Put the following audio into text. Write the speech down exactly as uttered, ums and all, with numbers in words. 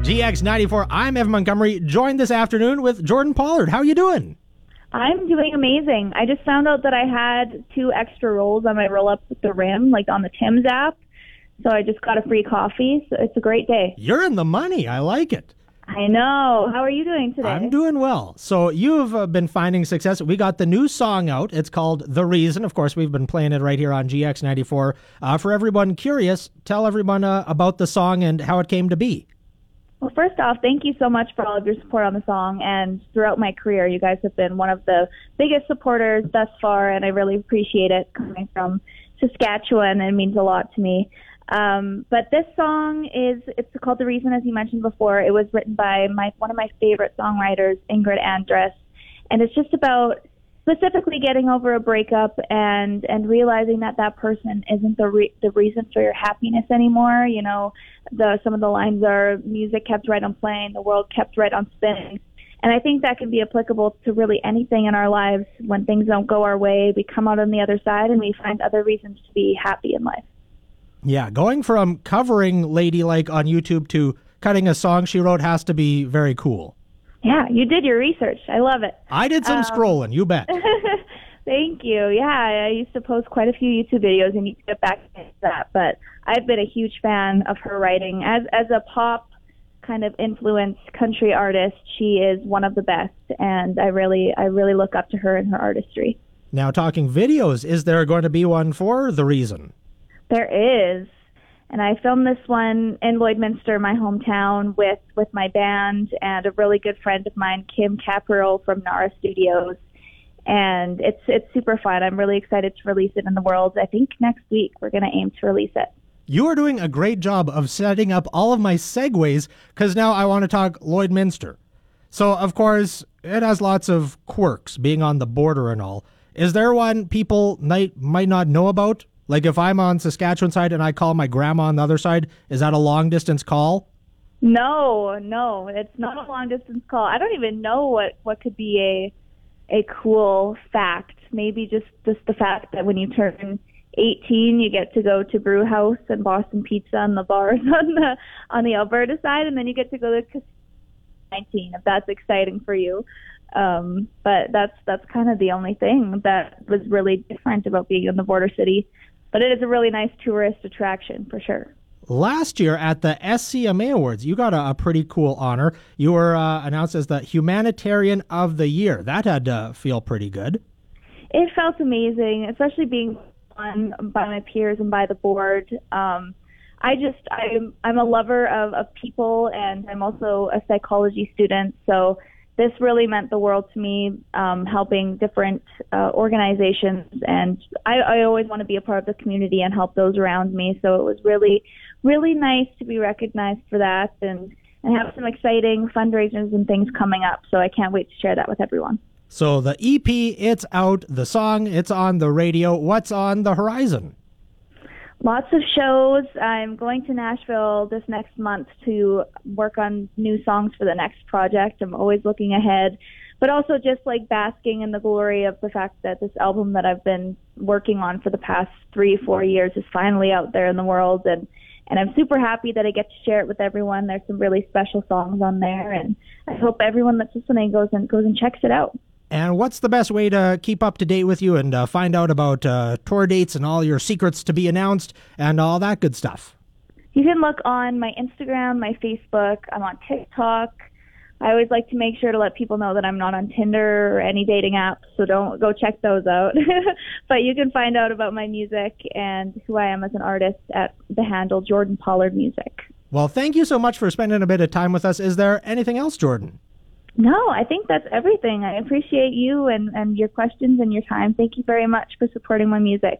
G X ninety-four, I'm Evan Montgomery, joined this afternoon with Jordan Pollard. How are you doing? I'm doing amazing. I just found out that I had two extra rolls on my roll-up with the rim, like on the Tim's app. So I just got a free coffee. So it's a great day. You're in the money. I like it. I know. How are you doing today? I'm doing well. So you've uh, been finding success. We got the new song out. It's called The Reason. Of course, we've been playing it right here on G X ninety-four. Uh, for everyone curious, tell everyone uh, about the song and how it came to be. Well, first off, thank you so much for all of your support on the song. And throughout my career, you guys have been one of the biggest supporters thus far, and I really appreciate it coming from Saskatchewan. It means a lot to me. Um, but this song is, it's called The Reason, as you mentioned before. It was written by my one of my favorite songwriters, Ingrid Andress. And it's just about specifically getting over a breakup and, and realizing that that person isn't the re- the reason for your happiness anymore. You know, the some of the lines are, music kept right on playing, the world kept right on spinning. And I think that can be applicable to really anything in our lives. When things don't go our way, we come out on the other side and we find other reasons to be happy in life. Yeah, going from covering Ladylike on YouTube to cutting a song she wrote has to be very cool. Yeah, you did your research. I love it. I did some um, scrolling, you bet. Thank you. Yeah, I used to post quite a few YouTube videos and you can get back to that. But I've been a huge fan of her writing. As as a pop kind of influenced country artist, she is one of the best, and I really I really look up to her and her artistry. Now, talking videos, is there going to be one for The Reason? There is. And I filmed this one in Lloydminster, my hometown, with, with my band and a really good friend of mine, Kim Caparel from Nara Studios. And it's it's super fun. I'm really excited to release it in the world. I think next week we're going to aim to release it. You are doing a great job of setting up all of my segues, because now I want to talk Lloydminster. So, of course, it has lots of quirks, being on the border and all. Is there one people might, might not know about? Like if I'm on Saskatchewan side and I call my grandma on the other side, is that a long distance call? No, no, it's not a long distance call. I don't even know what, what could be a a cool fact. Maybe just, just the fact that when you turn eighteen, you get to go to Brew House and Boston Pizza and the bars on the on the Alberta side, and then you get to go to nineteen, if that's exciting for you. Um, but that's that's kind of the only thing that was really different about being in the border city. But it is a really nice tourist attraction, for sure. Last year at the S C M A Awards, you got a, a pretty cool honor. You were uh, announced as the Humanitarian of the Year. That had to feel pretty good. It felt amazing, especially being on by my peers and by the board. Um, I just, I'm, I'm a lover of, of people, and I'm also a psychology student, so this really meant the world to me, um, helping different uh, organizations. And I, I always want to be a part of the community and help those around me. So it was really, really nice to be recognized for that, and, and have some exciting fundraisers and things coming up. So I can't wait to share that with everyone. So the E P, it's out. The song, it's on the radio. What's on the horizon? Lots of shows. I'm going to Nashville this next month to work on new songs for the next project. I'm always looking ahead, but also just like basking in the glory of the fact that this album that I've been working on for the past three, four years is finally out there in the world. And, and I'm super happy that I get to share it with everyone. There's some really special songs on there, and I hope everyone that's listening goes and goes and checks it out. And what's the best way to keep up to date with you and uh, find out about uh, tour dates and all your secrets to be announced and all that good stuff? You can look on my Instagram, my Facebook. I'm on TikTok. I always like to make sure to let people know that I'm not on Tinder or any dating apps, so don't go check those out. But you can find out about my music and who I am as an artist at the handle Jordan Pollard Music. Well, thank you so much for spending a bit of time with us. Is there anything else, Jordan? No, I think that's everything. I appreciate you and, and your questions and your time. Thank you very much for supporting my music.